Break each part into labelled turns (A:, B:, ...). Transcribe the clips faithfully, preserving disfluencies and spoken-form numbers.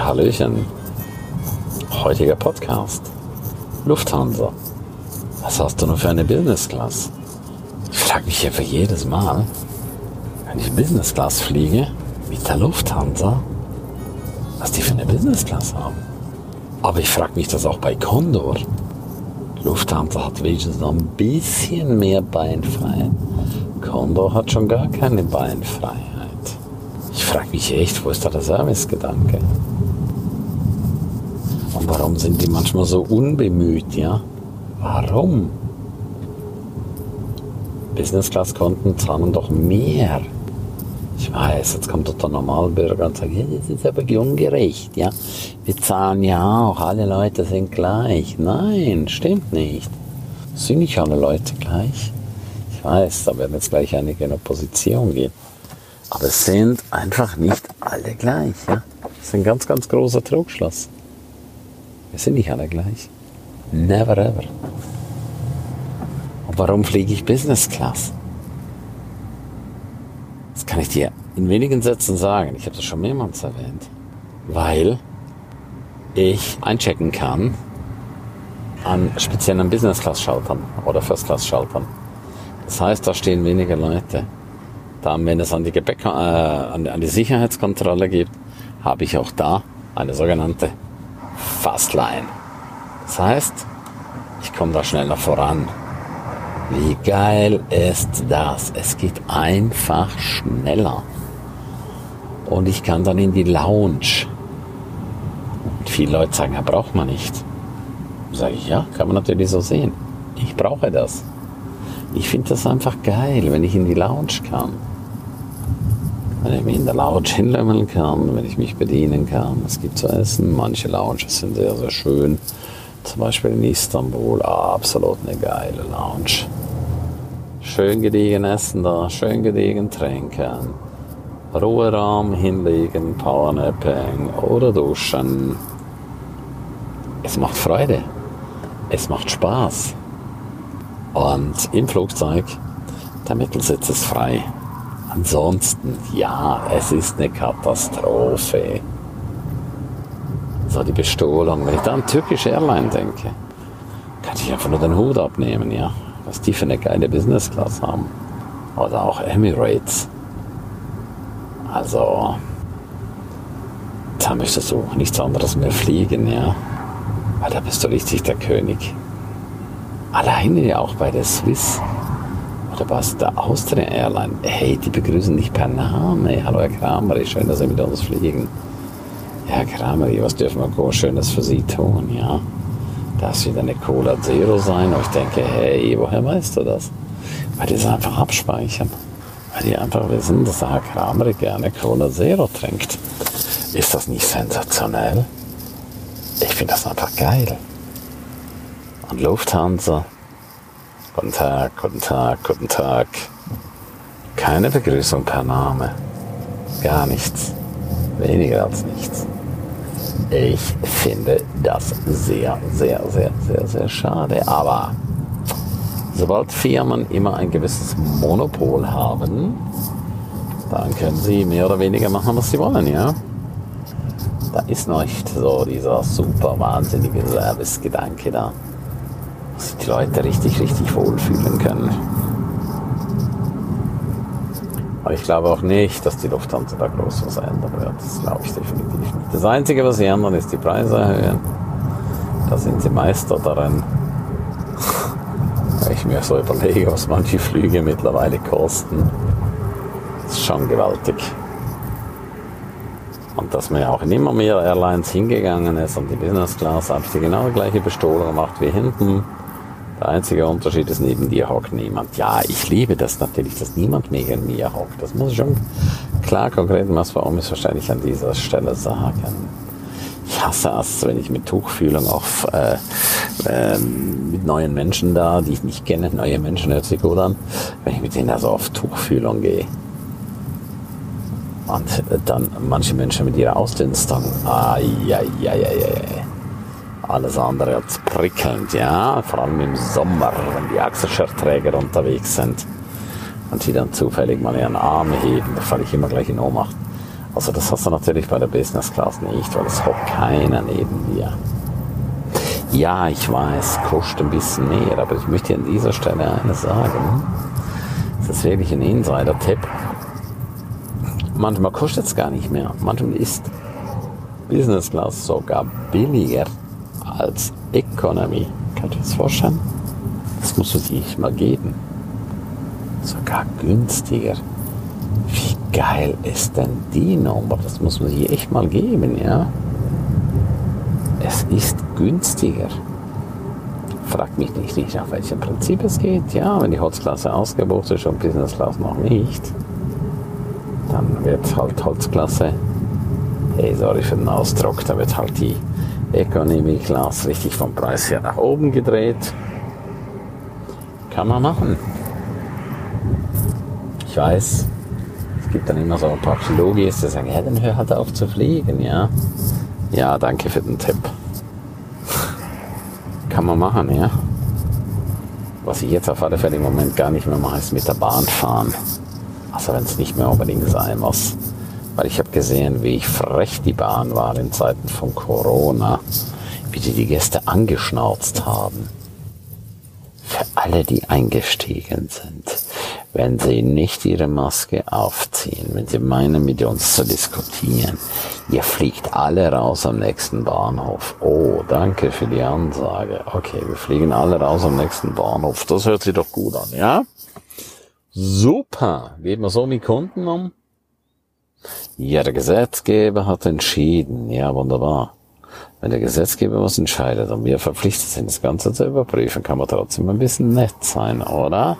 A: Ja, Hallöchen. Heutiger Podcast. Lufthansa. Was hast du nur für eine Business Class? Ich frage mich einfach jedes Mal, wenn ich Business Class fliege, mit der Lufthansa, was die für eine Business Class haben. Aber ich frage mich das auch bei Condor. Lufthansa hat wenigstens noch ein bisschen mehr Beinfreiheit. Condor hat schon gar keine Beinfreiheit. Ich frage mich echt, wo ist da der Servicegedanke? Und warum sind die manchmal so unbemüht, ja? Warum? Business-Class-Konten zahlen doch mehr. Ich weiß, jetzt kommt doch der Normalbürger und sagt, ja, das ist aber ungerecht, ja? Wir zahlen ja auch, alle Leute sind gleich. Nein, stimmt nicht. Sind nicht alle Leute gleich? Ich weiß, da werden jetzt gleich einige in Opposition gehen. Aber es sind einfach nicht alle gleich, ja? Das ist ein ganz, ganz großer Trugschluss. Wir sind nicht alle gleich. Never ever. Und warum fliege ich Business Class? Das kann ich dir in wenigen Sätzen sagen. Ich habe das schon mehrmals erwähnt. Weil ich einchecken kann an speziellen Business Class Schaltern oder First Class Schaltern. Das heißt, da stehen weniger Leute. Dann, wenn es an die Gepäck, äh, an, an die Sicherheitskontrolle geht, habe ich auch da eine sogenannte Fastline. Das heißt, ich komme da schneller voran. Wie geil ist das? Es geht einfach schneller. Und ich kann dann in die Lounge. Und viele Leute sagen, ja, braucht man nicht. Dann sage ich, ja, kann man natürlich so sehen. Ich brauche das. Ich finde das einfach geil, wenn ich in die Lounge kann. Wenn ich mich in der Lounge hinlümmeln kann, wenn ich mich bedienen kann. Es gibt zu essen, manche Lounges sind sehr, sehr schön. Zum Beispiel in Istanbul, absolut eine geile Lounge. Schön gediegen essen da, schön gediegen trinken. Ruheraum hinlegen, Powernapping oder duschen. Es macht Freude. Es macht Spaß. Und im Flugzeug, der Mittelsitz ist frei. Ansonsten, ja, es ist eine Katastrophe. So die Bestohlung. Wenn ich da an türkische Airline denke, kann ich einfach nur den Hut abnehmen, ja. Was die für eine geile Business Class haben. Oder auch Emirates. Also, da möchtest du nichts anderes mehr fliegen, ja. Weil da bist du richtig der König. Alleine ja auch bei der Swiss oder bei der Austrian Airline. Hey, die begrüßen dich per Name. Hallo Herr Krameri, schön, dass Sie mit uns fliegen. Ja, Herr Krameri, was dürfen wir Schönes für Sie tun? Ja, das wird eine Cola Zero sein. Und ich denke, hey, woher weißt du das? Weil die es einfach abspeichern. Weil die einfach wissen, dass der Herr Krameri gerne Cola Zero trinkt. Ist das nicht sensationell? Ich finde das einfach geil. Und Lufthansa, guten Tag, guten Tag, guten Tag. Keine Begrüßung per Name. Gar nichts. Weniger als nichts. Ich finde das sehr, sehr, sehr, sehr, sehr schade. Aber sobald Firmen immer ein gewisses Monopol haben, dann können sie mehr oder weniger machen, was sie wollen, ja? Da ist nicht so dieser super wahnsinnige Service-Gedanke da, dass sich die Leute richtig, richtig wohlfühlen können. Aber ich glaube auch nicht, dass die Lufthansa da groß was ändern wird. Das glaube ich definitiv nicht. Das Einzige, was sie ändern, ist die Preise erhöhen. Da sind sie Meister darin. Wenn ich mir so überlege, was manche Flüge mittlerweile kosten, das ist schon gewaltig. Und dass man ja auch in immer mehr Airlines hingegangen ist und die Business Class einfach die genau gleiche Bestohlung macht wie hinten. Der einzige Unterschied ist, neben dir hockt niemand. Ja, ich liebe das natürlich, dass niemand neben mir hockt. Das muss ich schon klar konkret was warum ist wahrscheinlich an dieser Stelle sagen. Ich hasse es, wenn ich mit Tuchfühlung auf äh, äh, mit neuen Menschen da, die ich nicht kenne, neue Menschen hört sich gut an, wenn ich mit denen also auf Tuchfühlung gehe. Und dann manche Menschen mit ihrer Ausdünstung. Ai, ai, ai, ai, ai. Alles andere als prickelnd, ja. Vor allem im Sommer, wenn die Achselshirtträger unterwegs sind und die dann zufällig mal ihren Arm heben, da falle ich immer gleich in Ohnmacht. Also das hast du natürlich bei der Business Class nicht, weil es hockt keiner neben dir. Ja, ich weiß, kostet ein bisschen mehr, aber ich möchte an dieser Stelle eines sagen. Das ist wirklich ein Insider-Tipp. Manchmal kostet es gar nicht mehr. Manchmal ist Business Class sogar billiger als Economy. Kannst du dir das vorstellen? Das musst du dir nicht mal geben. Sogar günstiger. Wie geil ist denn die Nummer? Das muss man sich echt mal geben, ja? Es ist günstiger. Fragt mich nicht, nicht nach welchem Prinzip es geht. Ja, wenn die Holzklasse ausgebucht ist und Business Class noch nicht, dann wird halt Holzklasse, hey, sorry für den Ausdruck, da wird halt die Economy Class richtig vom Preis her nach oben gedreht. Kann man machen. Ich weiß, es gibt dann immer so ein paar Logis, die sagen, ja, dann hör halt auf zu fliegen, ja. Ja, danke für den Tipp. Kann man machen, ja. Was ich jetzt auf alle Fälle im Moment gar nicht mehr mache, ist mit der Bahn fahren. Also wenn es nicht mehr unbedingt sein muss. Weil ich habe gesehen, wie frech die Bahn war in Zeiten von Corona. Wie die die Gäste angeschnauzt haben. Für alle, die eingestiegen sind. Wenn sie nicht ihre Maske aufziehen, wenn sie meinen, mit uns zu diskutieren, ihr fliegt alle raus am nächsten Bahnhof. Oh, danke für die Ansage. Okay, wir fliegen alle raus am nächsten Bahnhof. Das hört sich doch gut an, ja? Super. Geht man so mit Kunden um? Ja, der Gesetzgeber hat entschieden. Ja, wunderbar. Wenn der Gesetzgeber was entscheidet und wir verpflichtet sind, das Ganze zu überprüfen, kann man trotzdem ein bisschen nett sein, oder?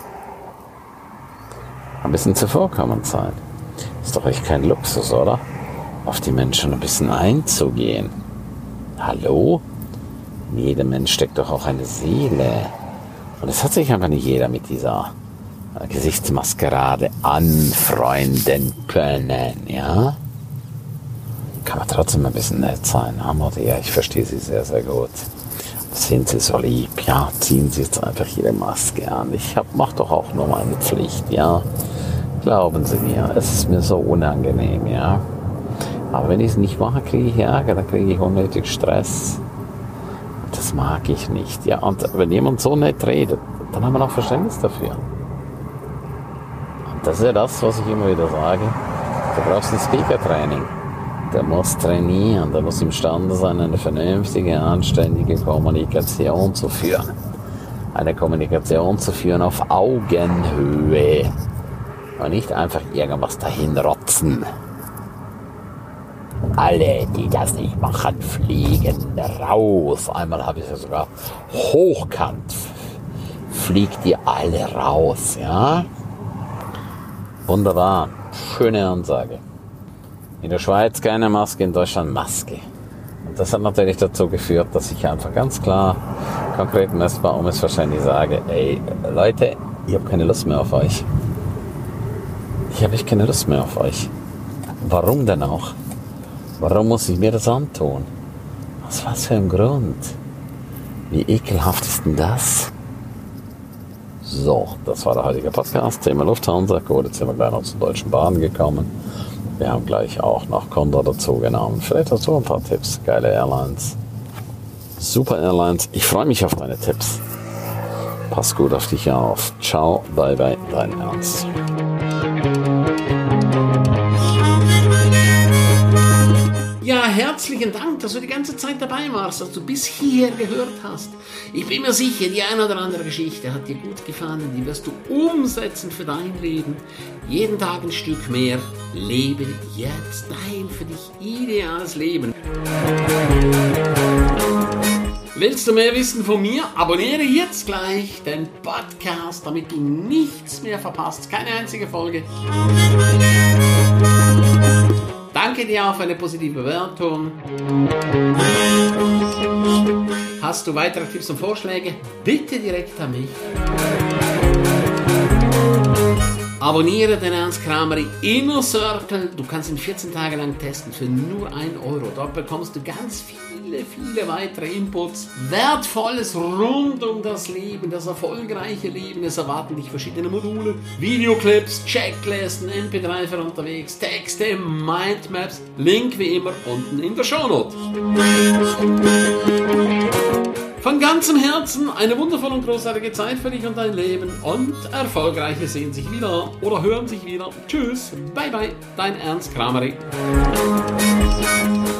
A: Ein bisschen zuvorkommend sein. Ist doch echt kein Luxus, oder? Auf die Menschen ein bisschen einzugehen. Hallo? In jedem Mensch steckt doch auch eine Seele. Und es hat sich einfach nicht jeder mit dieser Gesichtsmaskerade anfreunden können, ja? Kann man trotzdem ein bisschen nett sein, aber ja, ich verstehe Sie sehr, sehr gut. Sind Sie so lieb, ja, ziehen Sie jetzt einfach Ihre Maske an. Ich hab, mach doch auch nur meine Pflicht, ja. Glauben Sie mir, es ist mir so unangenehm, ja. Aber wenn ich es nicht mache, kriege ich Ärger, dann kriege ich unnötig Stress. Das mag ich nicht, ja. Und wenn jemand so nett redet, dann haben wir noch Verständnis dafür. Und das ist ja das, was ich immer wieder sage. Du brauchst ein Speaker-Training. Der muss trainieren, der muss imstande sein, eine vernünftige, anständige Kommunikation zu führen. Eine Kommunikation zu führen auf Augenhöhe. Und nicht einfach irgendwas dahin rotzen. Alle, die das nicht machen, fliegen raus. Einmal habe ich es sogar hochkant. Fliegt ihr alle raus, ja? Wunderbar. Schöne Ansage. In der Schweiz keine Maske, in Deutschland Maske. Und das hat natürlich dazu geführt, dass ich einfach ganz klar, konkret messbar, um es wahrscheinlich sage, ey, Leute, ich habe keine Lust mehr auf euch. Ich habe echt keine Lust mehr auf euch. Warum denn auch? Warum muss ich mir das antun? Aus was für einem Grund? Wie ekelhaft ist denn das? So, das war der heutige Podcast. Thema Lufthansa. Gut, jetzt sind wir gleich noch zur Deutschen Bahn gekommen. Wir haben gleich auch noch Condor dazu genommen. Vielleicht hast du ein paar Tipps. Geile Airlines. Super Airlines. Ich freue mich auf deine Tipps. Pass gut auf dich auf. Ciao, bye bye, dein Ernst.
B: Ja, herzlichen Dank, dass du die ganze Zeit dabei warst, dass du bis hierher gehört hast. Ich bin mir sicher, die eine oder andere Geschichte hat dir gut gefallen, die wirst du umsetzen für dein Leben. Jeden Tag ein Stück mehr. Lebe jetzt dein für dich ideales Leben. Willst du mehr wissen von mir? Abonniere jetzt gleich den Podcast, damit du nichts mehr verpasst. Keine einzige Folge. Danke dir auch für eine positive Bewertung. Hast du weitere Tipps und Vorschläge? Bitte direkt an mich. Abonniere den Ernst Kramery Inner Circle. Du kannst ihn vierzehn Tage lang testen für nur ein Euro. Dort bekommst du ganz viele, viele weitere Inputs. Wertvolles rund um das Leben, das erfolgreiche Leben. Es erwarten dich verschiedene Module, Videoclips, Checklisten, M P drei für unterwegs, Texte, Mindmaps. Link wie immer unten in der Shownote. Von ganzem Herzen eine wundervolle und großartige Zeit für dich und dein Leben und Erfolgreiche sehen sich wieder oder hören sich wieder. Tschüss, bye bye, dein Ernst Kramery.